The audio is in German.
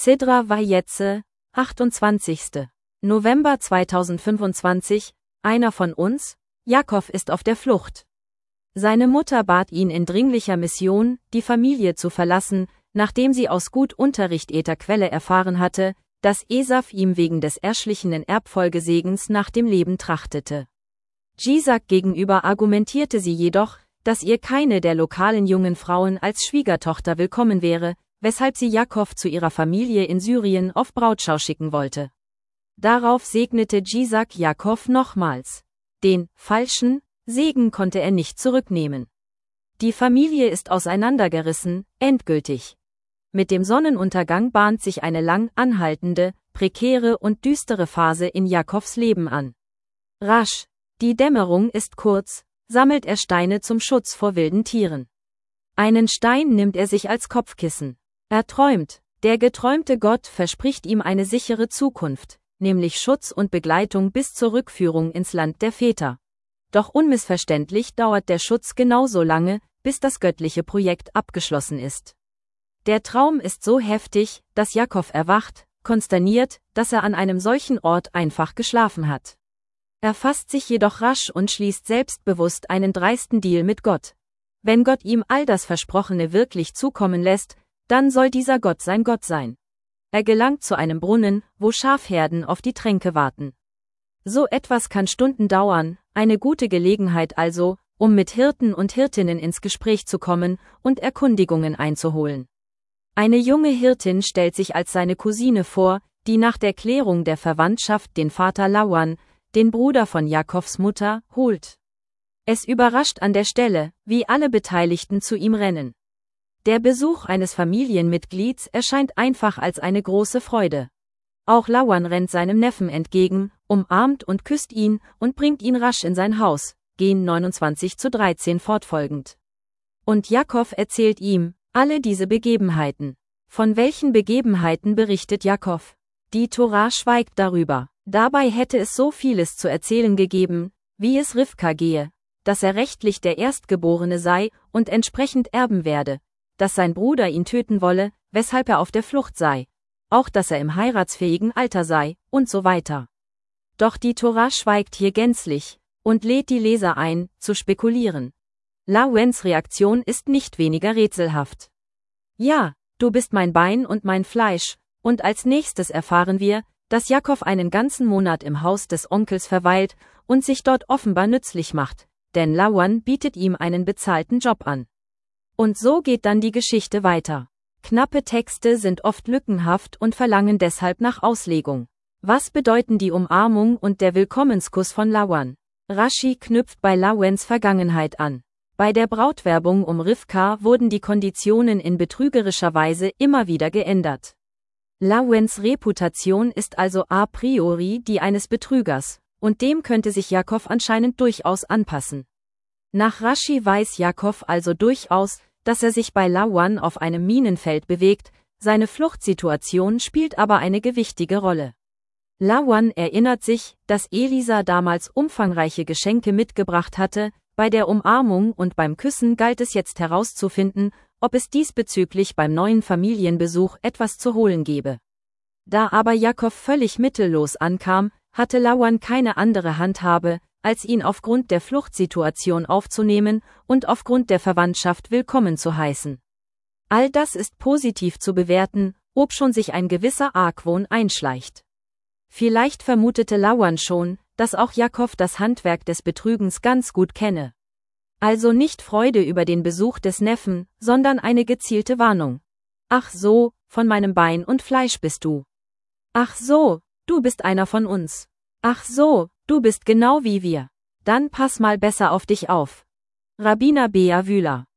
Sidra Vajece, 28. November 2025, einer von uns? Jakob ist auf der Flucht. Seine Mutter bat ihn in dringlicher Mission, die Familie zu verlassen, nachdem sie aus gut unterrichteter Quelle erfahren hatte, dass Esaf ihm wegen des erschlichenen Erbfolgesegens nach dem Leben trachtete. Jisak gegenüber argumentierte sie jedoch, dass ihr keine der lokalen jungen Frauen als Schwiegertochter willkommen wäre, weshalb sie Jakob zu ihrer Familie in Syrien auf Brautschau schicken wollte. Darauf segnete Jisak Jakob nochmals. Den falschen Segen konnte er nicht zurücknehmen. Die Familie ist auseinandergerissen, endgültig. Mit dem Sonnenuntergang bahnt sich eine lang anhaltende, prekäre und düstere Phase in Jakobs Leben an. Rasch, die Dämmerung ist kurz, sammelt er Steine zum Schutz vor wilden Tieren. Einen Stein nimmt er sich als Kopfkissen. Er träumt, der geträumte Gott verspricht ihm eine sichere Zukunft, nämlich Schutz und Begleitung bis zur Rückführung ins Land der Väter. Doch unmissverständlich dauert der Schutz genauso lange, bis das göttliche Projekt abgeschlossen ist. Der Traum ist so heftig, dass Jakob erwacht, konsterniert, dass er an einem solchen Ort einfach geschlafen hat. Er fasst sich jedoch rasch und schließt selbstbewusst einen dreisten Deal mit Gott. Wenn Gott ihm all das Versprochene wirklich zukommen lässt, dann soll dieser Gott sein Gott sein. Er gelangt zu einem Brunnen, wo Schafherden auf die Tränke warten. So etwas kann Stunden dauern, eine gute Gelegenheit also, um mit Hirten und Hirtinnen ins Gespräch zu kommen und Erkundigungen einzuholen. Eine junge Hirtin stellt sich als seine Cousine vor, die nach der Klärung der Verwandtschaft den Vater Lawan, den Bruder von Jakobs Mutter, holt. Es überrascht an der Stelle, wie alle Beteiligten zu ihm rennen. Der Besuch eines Familienmitglieds erscheint einfach als eine große Freude. Auch Lawan rennt seinem Neffen entgegen, umarmt und küsst ihn und bringt ihn rasch in sein Haus, Gen 29:13 fortfolgend. Und Jakob erzählt ihm alle diese Begebenheiten. Von welchen Begebenheiten berichtet Jakob? Die Tora schweigt darüber. Dabei hätte es so vieles zu erzählen gegeben, wie es Rivka gehe, dass er rechtlich der Erstgeborene sei und entsprechend erben werde, dass sein Bruder ihn töten wolle, weshalb er auf der Flucht sei, auch dass er im heiratsfähigen Alter sei, und so weiter. Doch die Tora schweigt hier gänzlich und lädt die Leser ein, zu spekulieren. Lawans Reaktion ist nicht weniger rätselhaft. Ja, du bist mein Bein und mein Fleisch, und als nächstes erfahren wir, dass Jakob einen ganzen Monat im Haus des Onkels verweilt und sich dort offenbar nützlich macht, denn Lawan bietet ihm einen bezahlten Job an. Und so geht dann die Geschichte weiter. Knappe Texte sind oft lückenhaft und verlangen deshalb nach Auslegung. Was bedeuten die Umarmung und der Willkommenskuss von Lawan? Rashi knüpft bei Lawans Vergangenheit an. Bei der Brautwerbung um Rivka wurden die Konditionen in betrügerischer Weise immer wieder geändert. Lawans Reputation ist also a priori die eines Betrügers, und dem könnte sich Jakob anscheinend durchaus anpassen. Nach Rashi weiß Jakob also durchaus, dass er sich bei Lawan auf einem Minenfeld bewegt, seine Fluchtsituation spielt aber eine gewichtige Rolle. Lawan erinnert sich, dass Elisa damals umfangreiche Geschenke mitgebracht hatte, bei der Umarmung und beim Küssen galt es jetzt herauszufinden, ob es diesbezüglich beim neuen Familienbesuch etwas zu holen gebe. Da aber Jakob völlig mittellos ankam, hatte Lawan keine andere Handhabe, als ihn aufgrund der Fluchtsituation aufzunehmen und aufgrund der Verwandtschaft willkommen zu heißen. All das ist positiv zu bewerten, obschon sich ein gewisser Argwohn einschleicht. Vielleicht vermutete Lawan schon, dass auch Jakob das Handwerk des Betrügens ganz gut kenne. Also nicht Freude über den Besuch des Neffen, sondern eine gezielte Warnung. Ach so, von meinem Bein und Fleisch bist du. Ach so, du bist einer von uns. Ach so, du bist genau wie wir. Dann pass mal besser auf dich auf. Rabbiner Bea Wühler